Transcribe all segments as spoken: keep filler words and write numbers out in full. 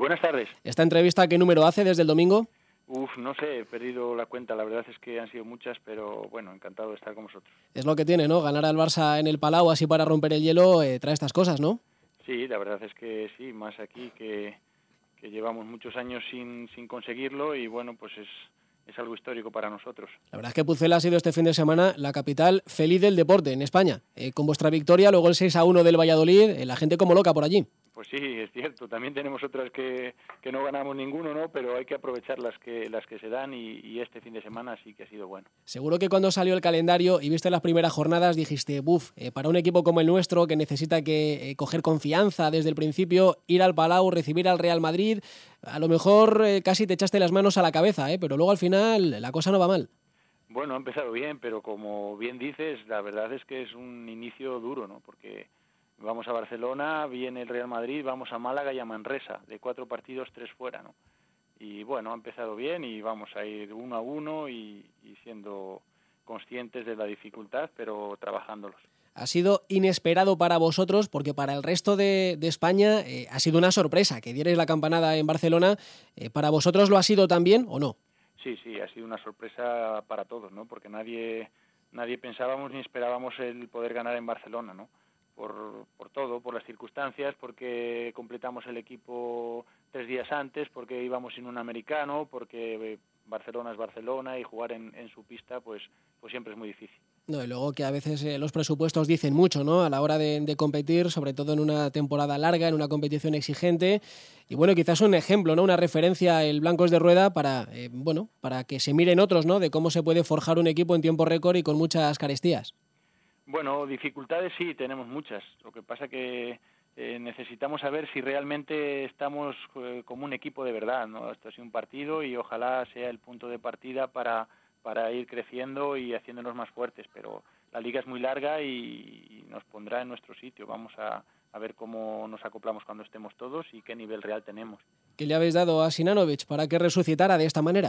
Buenas tardes. ¿Esta entrevista qué número hace desde el domingo? Uf, no sé, he perdido la cuenta, la verdad es que han sido muchas, pero bueno, encantado de estar con vosotros. Es lo que tiene, ¿no? Ganar al Barça en el Palau así para romper el hielo eh, trae estas cosas, ¿no? Sí, la verdad es que sí, más aquí que, que llevamos muchos años sin, sin conseguirlo y bueno, pues es, es algo histórico para nosotros. La verdad es que Pucela ha sido este fin de semana la capital feliz del deporte en España. Eh, con vuestra victoria, luego el seis a uno del Valladolid, eh, la gente como loca por allí. Pues sí, es cierto. También tenemos otras que, que no ganamos ninguno, ¿no? Pero hay que aprovechar las que las que se dan y, y este fin de semana sí que ha sido bueno. Seguro que cuando salió el calendario y viste las primeras jornadas dijiste, buf, eh, para un equipo como el nuestro que necesita que eh, coger confianza desde el principio, ir al Palau, recibir al Real Madrid, a lo mejor eh, casi te echaste las manos a la cabeza, ¿eh? Pero luego al final la cosa no va mal. Bueno, ha empezado bien, pero como bien dices, la verdad es que es un inicio duro, ¿no? Porque vamos a Barcelona, viene el Real Madrid, vamos a Málaga y a Manresa, de cuatro partidos, tres fuera, ¿no? Y bueno, ha empezado bien y vamos a ir uno a uno y, y siendo conscientes de la dificultad, pero trabajándolos. Ha sido inesperado para vosotros porque para el resto de, de España eh, ha sido una sorpresa que dierais la campanada en Barcelona. Eh, ¿Para vosotros lo ha sido también o no? Sí, sí, ha sido una sorpresa para todos, ¿no? Porque nadie, nadie pensábamos ni esperábamos el poder ganar en Barcelona, ¿no? Por, por todo, por las circunstancias, porque completamos el equipo tres días antes, porque íbamos sin un americano, porque Barcelona es Barcelona y jugar en, en su pista pues, pues siempre es muy difícil. No, y luego que a veces eh, los presupuestos dicen mucho, ¿no? A la hora de, de competir, sobre todo en una temporada larga, en una competición exigente. Y bueno, quizás un ejemplo, ¿no? Una referencia, el Blancos de Rueda, para, eh, bueno, para que se miren otros, ¿no? De cómo se puede forjar un equipo en tiempo récord y con muchas carestías. Bueno, dificultades sí, tenemos muchas. Lo que pasa que eh, necesitamos saber si realmente estamos eh, como un equipo de verdad, ¿no? Esto ha sido un partido y ojalá sea el punto de partida para, para ir creciendo y haciéndonos más fuertes. Pero la liga es muy larga y, y nos pondrá en nuestro sitio. Vamos a, a ver cómo nos acoplamos cuando estemos todos y qué nivel real tenemos. ¿Qué le habéis dado a Sinanovic para que resucitara de esta manera?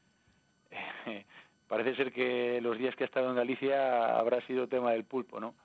Parece ser que los días que ha estado en Galicia habrá sido tema del pulpo, ¿no?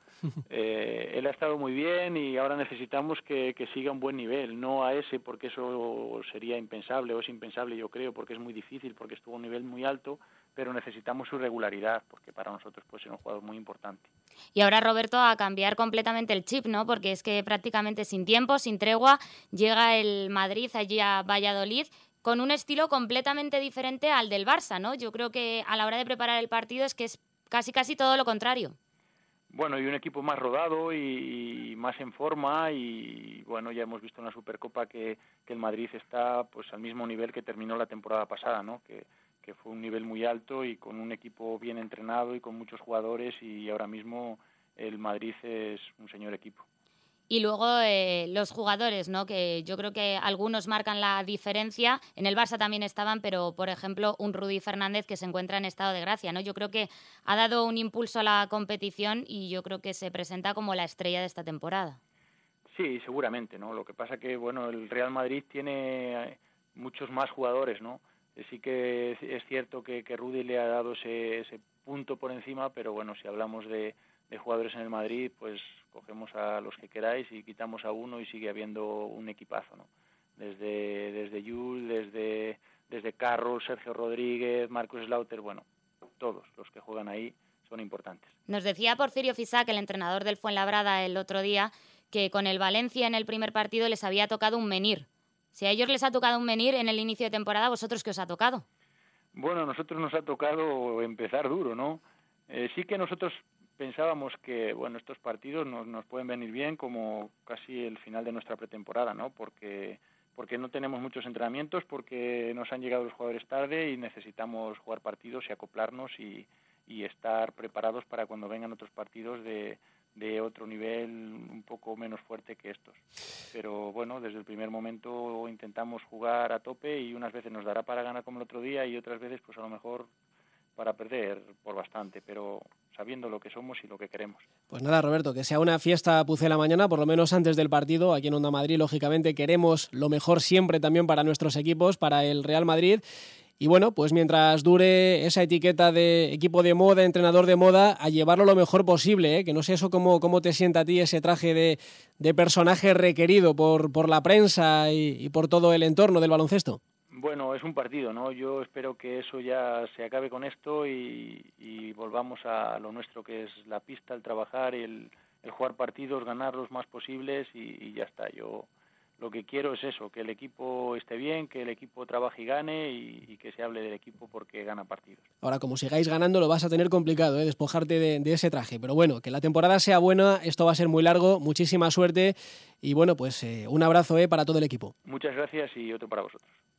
Eh, él ha estado muy bien y ahora necesitamos que, que siga un buen nivel, no a ese, porque eso sería impensable o es impensable, yo creo, porque es muy difícil, porque estuvo a un nivel muy alto, pero necesitamos su regularidad, porque para nosotros puede ser un jugador muy importante. Y ahora, Roberto, a cambiar completamente el chip, ¿no? Porque es que prácticamente sin tiempo, sin tregua, llega el Madrid allí a Valladolid con un estilo completamente diferente al del Barça, ¿no? Yo creo que a la hora de preparar el partido es que es casi casi todo lo contrario. Bueno, y un equipo más rodado y, y más en forma y bueno, ya hemos visto en la Supercopa que, que el Madrid está pues al mismo nivel que terminó la temporada pasada, ¿no? Que, que fue un nivel muy alto y con un equipo bien entrenado y con muchos jugadores y ahora mismo el Madrid es un señor equipo. Y luego eh, los jugadores, ¿no? Que yo creo que algunos marcan la diferencia. En el Barça también estaban, pero, por ejemplo, un Rudy Fernández que se encuentra en estado de gracia, ¿no? Yo creo que ha dado un impulso a la competición y yo creo que se presenta como la estrella de esta temporada. Sí, seguramente, ¿no? Lo que pasa que, bueno, el Real Madrid tiene muchos más jugadores, ¿no? Sí que es cierto que, que Rudy le ha dado ese, ese punto por encima, pero bueno, si hablamos de, de jugadores en el Madrid, pues cogemos a los que queráis y quitamos a uno y sigue habiendo un equipazo, ¿no? Desde desde Jules, desde desde Carroll, Sergio Rodríguez, Marcus Slaughter, bueno, todos los que juegan ahí son importantes. Nos decía Porfirio Fisac, el entrenador del Fuenlabrada, el otro día, que con el Valencia en el primer partido les había tocado un menir. Si a ellos les ha tocado un menir en el inicio de temporada, ¿vosotros qué os ha tocado? Bueno, a nosotros nos ha tocado empezar duro, ¿no? Eh, sí que nosotros pensábamos que, bueno, estos partidos nos, nos pueden venir bien como casi el final de nuestra pretemporada, ¿no? Porque, porque no tenemos muchos entrenamientos, porque nos han llegado los jugadores tarde y necesitamos jugar partidos y acoplarnos y, y estar preparados para cuando vengan otros partidos de, de otro nivel un poco menos fuerte que estos. Pero bueno, desde el primer momento intentamos jugar a tope y unas veces nos dará para ganar como el otro día y otras veces pues a lo mejor para perder por bastante, pero sabiendo lo que somos y lo que queremos. Pues nada, Roberto, que sea una fiesta Pucela mañana, por lo menos antes del partido. Aquí en Onda Madrid, lógicamente, queremos lo mejor siempre también para nuestros equipos, para el Real Madrid. Y bueno, pues mientras dure esa etiqueta de equipo de moda, entrenador de moda, a llevarlo lo mejor posible, ¿eh? Que no sé eso cómo, cómo te sienta a ti ese traje de, de personaje requerido por, por la prensa y, y por todo el entorno del baloncesto. Bueno, es un partido, ¿no? Yo espero que eso ya se acabe con esto y, y volvamos a lo nuestro, que es la pista, el trabajar, el, el jugar partidos, ganar los más posibles y, y ya está. Yo lo que quiero es eso, que el equipo esté bien, que el equipo trabaje y gane y, y que se hable del equipo porque gana partidos. Ahora, como sigáis ganando, lo vas a tener complicado, ¿eh? Despojarte de, de ese traje. Pero bueno, que la temporada sea buena, esto va a ser muy largo, muchísima suerte y bueno, pues eh, un abrazo ¿eh? para todo el equipo. Muchas gracias y otro para vosotros.